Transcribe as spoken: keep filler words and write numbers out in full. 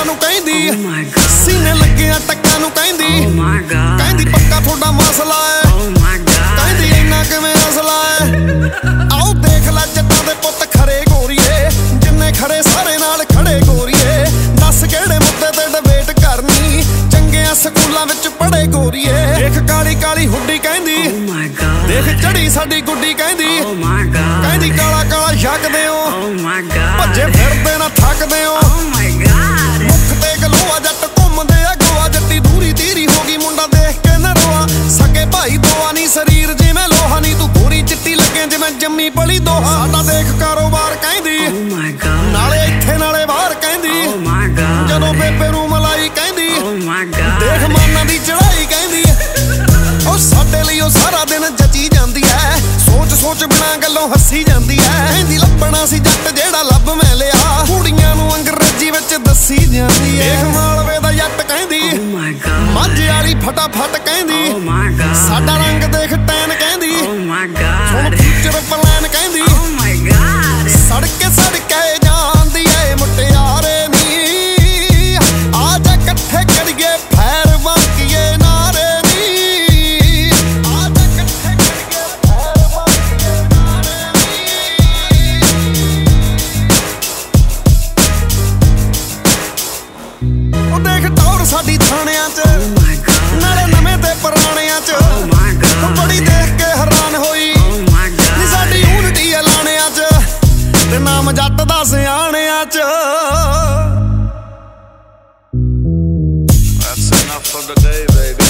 ਨੂੰ ਕਹਿੰਦੀ ਸੀਨੇ ਲੱਗਿਆ ਟੱਕਾਂ ਨੂੰ ਕਹਿੰਦੀ ਕਹਿੰਦੀ ਪੱਕਾ ਤੁਹਾਡਾ ਮਸਲਾ ਏ ਕਹਿੰਦੀ ਇੰਨਾ ਕਿਵੇਂ ਅਸਲਾ ਏ ਆਓ ਦੇਖ ਲੈ ਜੱਟਾਂ ਦੇ ਪੁੱਤ ਖਰੇ ਗੋਰੀਏ ਜਿੰਨੇ ਖੜੇ ਸਾਰੇ ਨਾਲ ਖੜੇ ਗੋਰੀਏ ਦੱਸ ਕਿਹੜੇ ਮੁੱਦੇ ਤੇ ਡਿਬੇਟ ਕਰਨੀ ਚੰਗਿਆਂ ਸਕੂਲਾਂ ਵਿੱਚ ਪੜ੍ਹੇ ਗੋਰੀਏ ਦੇਖ ਕਾਲੀ ਕਾਲੀ ਹੁੱਡੀ ਕਹਿੰਦੀ ਦੇਖ ਚੜੀ ਸਾਡੀ ਗੁੱਡੀ ਕਹਿੰਦੀ ਕਹਿੰਦੀ ਕਾਲਾ ਕਾਲਾ ਛਕਦੇ ਹੋ ਭੱਜੇ ਫਿਰਦੇ ਨਾ ਥੱਕਦੇ ਹੋ ਮੁੱਖ ਤੇ ਗਲੋਆ ਜੱਟ ਘੁੰਮਦੇ ਆ ਗੋਆ ਜੱਟੀ ਦੂਰੀ ਤੀਰੀ ਹੋ ਗਈ ਮੁੰਡਾ ਦੇਖ ਕੇ ਨਾ ਰੋਆ ਸਕੇ ਭਾਈ ਦੋਆ ਨੀ ਸਰੀਰ ਜਿਵੇਂ ਲੋਹਾ ਨੀ ਤੂੰ ਗੋਰੀ ਚਿੱਟੀ ਲੱਗੇ ਜਿਵੇਂ ਜੰਮੀ ਪਲੀ ਦੋਹਾ ਸਾਡਾ ਦੇਖ ਕਾਰੋਬਾਰ ਕਹਿੰਦੀ ਨਾਲੇ ਇੱਥੇ ਨਾਲੇ ਬਾਹਰ ਕਹਿੰਦੀ ਜਦੋਂ ਬੇਬੇ ਨੂੰ ਮਲਾਈ ਕਹਿੰਦੀ ਦੇਖ ਮਾਨਾਂ ਦੀ ਚੜਾਈ ਕਹਿੰਦੀ ਉਹ ਸਾਡੇ ਲਈ ਉਹ ਸਾਰਾ ਦਿਨ ਜੱਜੀ ਜਾਂਦੀ ਐ ਸੋਚ ਸੋਚ ਬਿਨਾ ਗੱਲੋਂ ਹੱਸੀ ਜਾਂਦੀ ਐ ਕਹਿੰਦੀ ਲੱਭਣਾ ਸੀ ਜੱਟ ਜਿਹੜਾ ਲੱਭ ਮੈਂ ਲਿਆ ਕੁੜੀਆਂ ਨੂੰ ਅੰਗਰੇਜ਼ੀ ਵਿੱਚ ਦੱਸੀ ਜਾਂਦੀ ਐ ਦੇਖ ਮਾਲਵੇ ਦਾ ਜੱਟ ਕਹਿੰਦੀ ਮਾਝੇ ਵਾਲੀ ਫਟਾਫਟ ਕਹਿੰਦੀ ਸਾਡਾ ਰੰਗ ਦੇਖ ਟੈਨ ਕਹਿੰਦੀ ਹੁਣ ਫਿਊਚਰ ਪਲਾਨ ਕਹਿੰਦੀ ਸੜਕੇ ਸੜਕੇ ਜਾਂਦੀ ਐ ਮੁਟਿਆਰੇ ਨੀ ਆ ਜਾ ਇਕੱਠੇ ਕਰੀਏ ਫੈਰ ਬਾਕੀਏ ਨਾਰੇ ਨੀ ਆ ਜਾ ਇਕੱਠੇ ਕਰੀਏ ਫੈਰ ਬਾਕੀਏ ਨਾਰੇ ਨੀ ਉਹ ਦੇਖ ਟੌਰ ਸਾਡੀ ਥਾਣਿਆਂ ਚ ਨਾਲੇ ਨਵੇਂ ਤੇ ਪੁਰਾਣਿਆਂ ਚ ਬੜੀ ਦੇਖ ਕੇ ਹੈਰਾਨ ਹੋਈ ਨੀ ਸਾਡੀ ਯੂਨਿਟੀ ਐਲਾਨਿਆਂ ਚ ਤੇ ਨਾਮ ਜੱਟ ਦਾ ਸਿਆਣਿਆਂ ਚ That's enough for the day, baby.